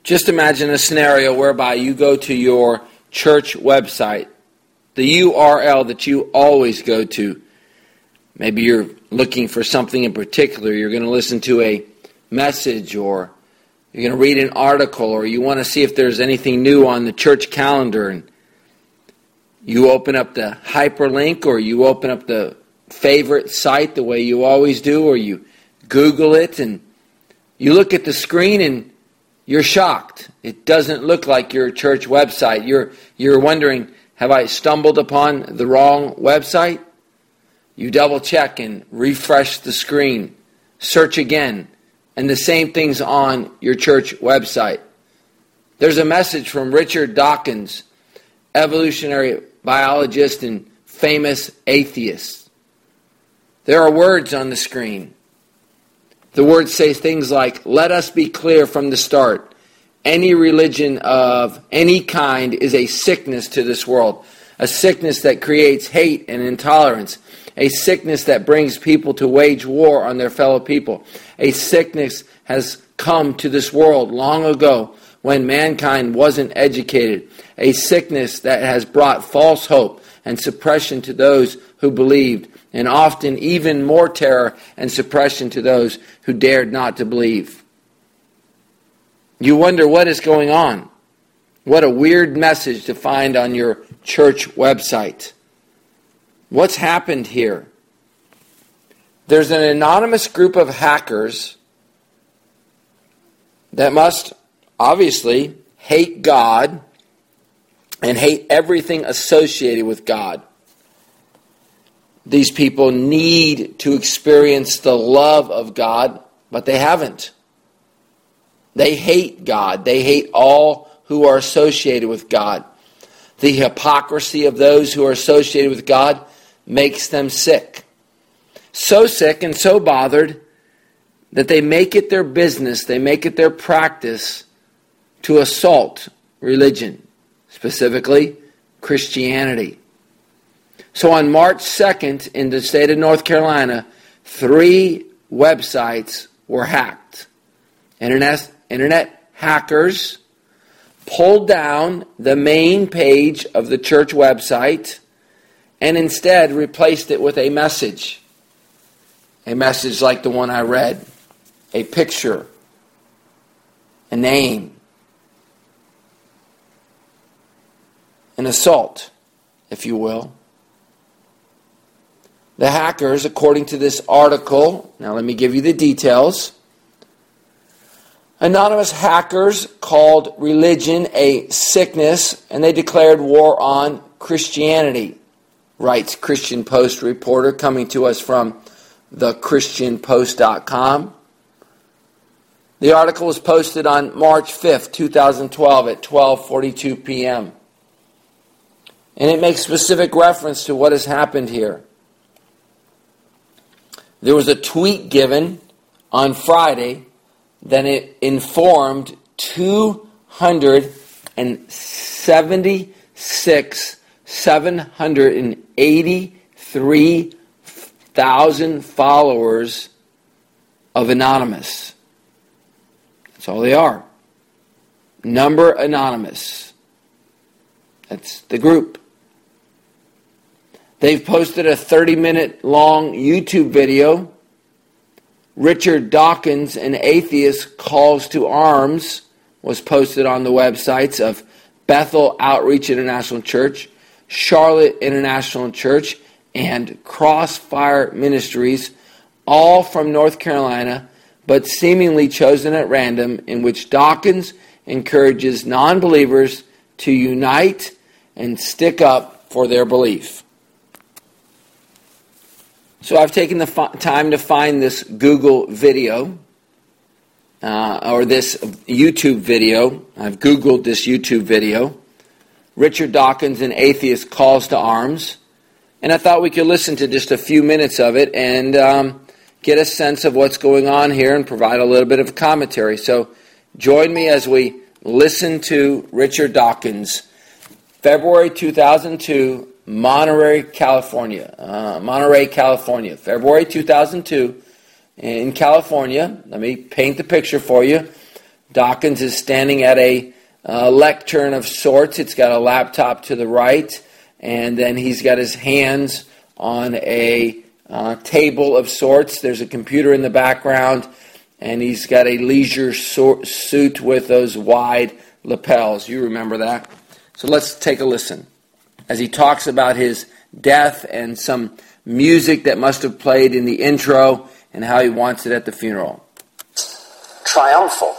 Just imagine a scenario whereby you go to your church website, the URL that you always go to. Maybe you're looking for something in particular. You're going to listen to a message, or you're going to read an article, or you want to see if there's anything new on the church calendar. And you open up the hyperlink, or you open up the favorite site the way you always do, or you Google it, and you look at the screen and you're shocked. It doesn't look like your church website. You're wondering, have I stumbled upon the wrong website? You double check and refresh the screen. Search again. And the same thing's on your church website. There's a message from Richard Dawkins, evolutionary biologist and famous atheist. There are words on the screen. The words say things like, let us be clear from the start. Any religion of any kind is a sickness to this world. A sickness that creates hate and intolerance. A sickness that brings people to wage war on their fellow people. A sickness has come to this world long ago when mankind wasn't educated. A sickness that has brought false hope and suppression to those who believed, and often even more terror and suppression to those who dared not to believe. You wonder what is going on. What a weird message to find on your church website. What's happened here? There's an anonymous group of hackers that must obviously hate God and hate everything associated with God. These people need to experience the love of God, but they haven't. They hate God. They hate all who are associated with God. The hypocrisy of those who are associated with God makes them sick. So sick and so bothered that they make it their business, they make it their practice to assault religion, specifically Christianity. So on March 2nd, in the state of North Carolina, 3 websites were hacked. Internet hackers pulled down the main page of the church website and instead replaced it with a message. A message like the one I read. A picture. A name. An assault, if you will. The hackers, according to this article, now let me give you the details. Anonymous hackers called religion a sickness, and they declared war on Christianity, writes Christian Post reporter coming to us from thechristianpost.com. The article was posted on March 5th, 2012 at 12:42 p.m. And it makes specific reference to what has happened here. There was a tweet given on Friday that it informed 783,000 followers of Anonymous. That's all they are. Number Anonymous. That's the group. They've posted a 30-minute long YouTube video. Richard Dawkins, an atheist, calls to arms, was posted on the websites of Bethel Outreach International Church, Charlotte International Church, and Crossfire Ministries, all from North Carolina, but seemingly chosen at random, in which Dawkins encourages non-believers to unite and stick up for their belief. So I've taken the time to find this Google video, or this YouTube video. I've Googled this YouTube video, Richard Dawkins, an atheist, calls to arms. And I thought we could listen to just a few minutes of it and get a sense of what's going on here and provide a little bit of commentary. So join me as we listen to Richard Dawkins, February 2002, Monterey, California. February 2002 in California. Let me paint the picture for you. Dawkins is standing at a lectern of sorts. It's got a laptop to the right, and then he's got his hands on a table of sorts. There's a computer in the background, and he's got a leisure suit with those wide lapels. You remember that? So let's take a listen as he talks about his death and some music that must have played in the intro and how he wants it at the funeral. Triumphal.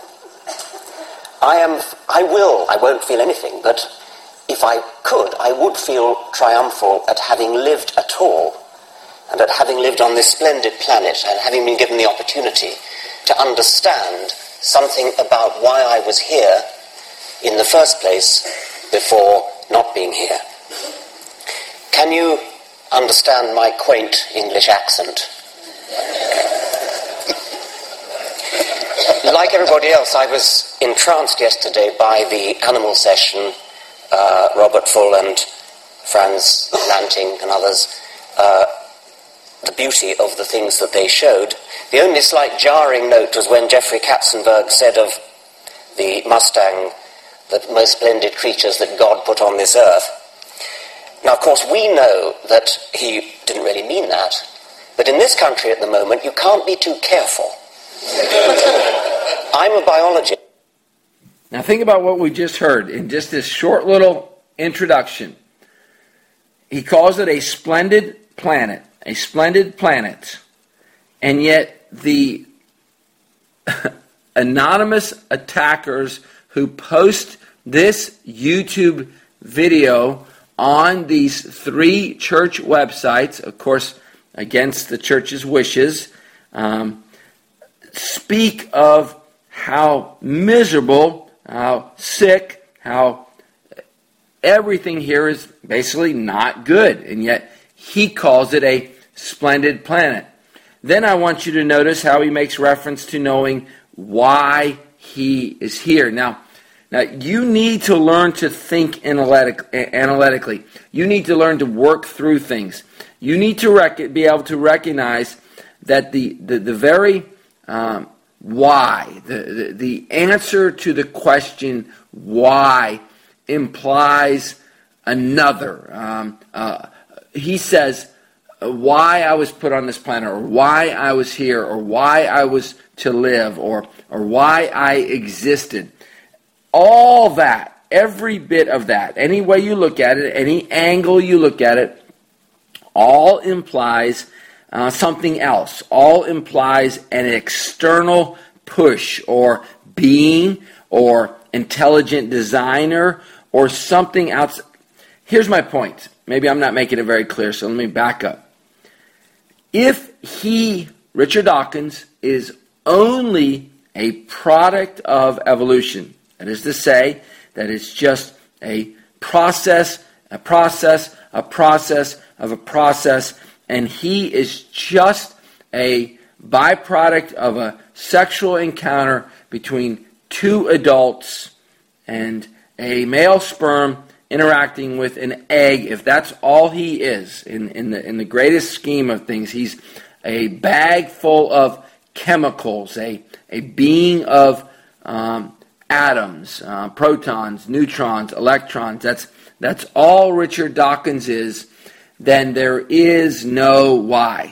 I won't feel anything, but if I could, I would feel triumphal at having lived at all, and at having lived on this splendid planet, and having been given the opportunity to understand something about why I was here in the first place before not being here. Can you understand my quaint English accent? Like everybody else, I was entranced yesterday by the animal session, Robert Full and Franz Lanting and others, the beauty of the things that they showed. The only slight jarring note was when Jeffrey Katzenberg said of the Mustang, the most splendid creatures that God put on this earth. Now, of course, we know that he didn't really mean that, but in this country at the moment, you can't be too careful. I'm a biologist. Now think about what we just heard in just this short little introduction. He calls it a splendid planet, and yet the anonymous attackers who post this YouTube video on these 3 church websites, of course, against the church's wishes, speak of how miserable, how sick, how everything here is basically not good, and yet he calls it a splendid planet. Then I want you to notice how he makes reference to knowing why he is here. Now you need to learn to think analytically. You need to learn to work through things. You need to be able to recognize that the very why, the answer to the question why implies another. He says why I was put on this planet, or why I was here, or why I was to live, or why I existed. All that, every bit of that, any way you look at it, any angle you look at it, all implies something else. All implies an external push, or being, or intelligent designer, or something else. Here's my point. Maybe I'm not making it very clear, so let me back up. If he, Richard Dawkins, is only a product of evolution, that is to say, that it's just a process, a process, a process of a process, and he is just a byproduct of a sexual encounter between 2 adults and a male sperm interacting with an egg. If that's all he is in the greatest scheme of things, he's a bag full of chemicals, a being of atoms, protons, neutrons, electrons. That's all Richard Dawkins is. Then there is no why.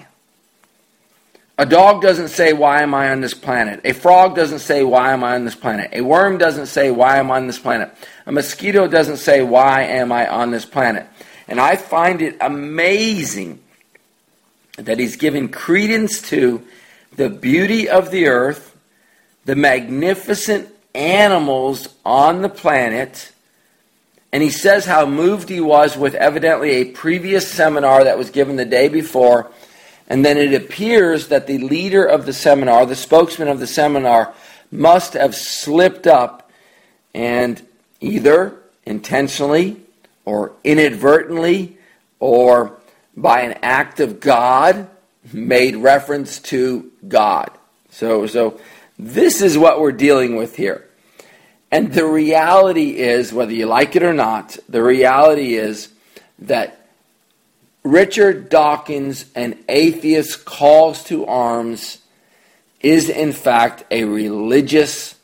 A dog doesn't say, why am I on this planet? A frog doesn't say, why am I on this planet? A worm doesn't say, why am I on this planet? A mosquito doesn't say, why am I on this planet? And I find it amazing that he's given credence to the beauty of the earth, the magnificent animals on the planet, and he says how moved he was with evidently a previous seminar that was given the day before. And then it appears that the leader of the seminar, the spokesman of the seminar, must have slipped up and either intentionally or inadvertently or by an act of God made reference to God. So this is what we're dealing with here. And the reality is, whether you like it or not, the reality is that Richard Dawkins, an atheist calls to arms, is in fact a religious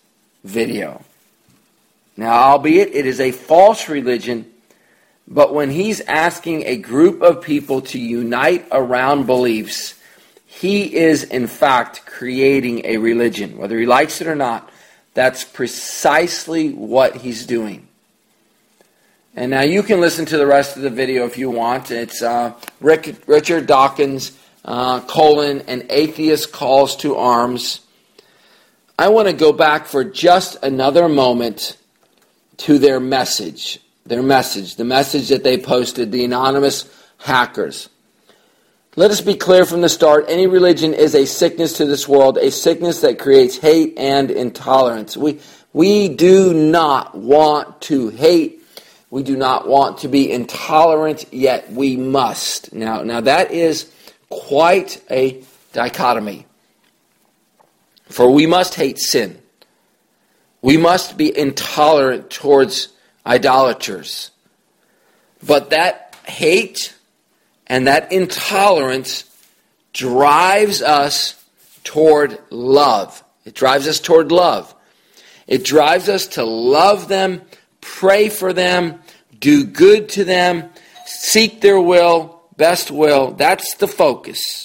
video. Now, albeit it is a false religion, but when he's asking a group of people to unite around beliefs, he is in fact creating a religion. Whether he likes it or not, that's precisely what he's doing. And now you can listen to the rest of the video if you want. It's Richard Dawkins, an atheist calls to arms. I want to go back for just another moment to their message. The message that they posted, the anonymous hackers. Let us be clear from the start, any religion is a sickness to this world, a sickness that creates hate and intolerance. We do not want to hate. We do not want to be intolerant, yet we must. Now that is quite a dichotomy. For we must hate sin. We must be intolerant towards idolaters. But that hate and that intolerance drives us toward love. It drives us toward love. It drives us to love them, pray for them, do good to them, seek their will, best will. That's the focus.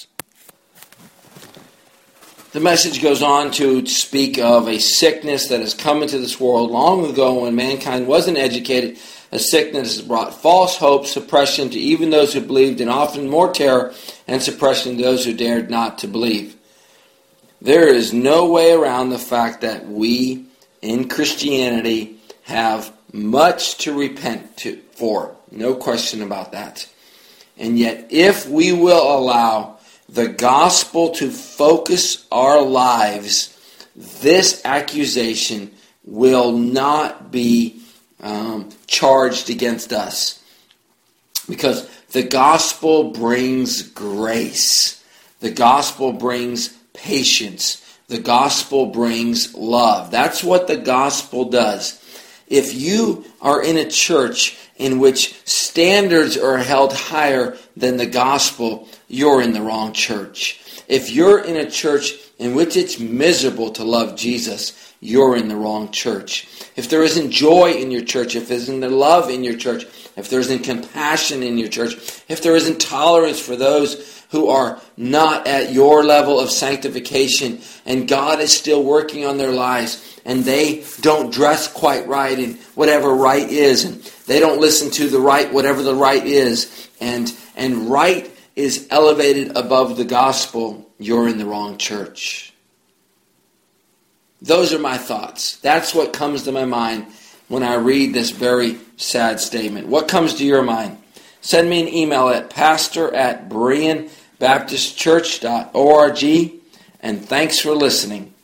The message goes on to speak of a sickness that has come into this world long ago when mankind wasn't educated. A sickness has brought false hope, suppression to even those who believed, and often more terror and suppression to those who dared not to believe. There is no way around the fact that we, in Christianity, have much to repent for. No question about that. And yet, if we will allow the gospel to focus our lives, this accusation will not be charged against us. Because the gospel brings grace. The gospel brings patience. The gospel brings love. That's what the gospel does. If you are in a church in which standards are held higher than the gospel, you're in the wrong church. If you're in a church in which it's miserable to love Jesus, you're in the wrong church. If there isn't joy in your church, if there isn't love in your church, if there isn't compassion in your church, if there isn't tolerance for those who are not at your level of sanctification, and God is still working on their lives, and they don't dress quite right in whatever right is, and they don't listen to the right, whatever the right is, and right is elevated above the gospel, you're in the wrong church. Those are my thoughts. That's what comes to my mind when I read this very sad statement. What comes to your mind? Send me an email at pastor@BereanBaptistChurch.org, and thanks for listening.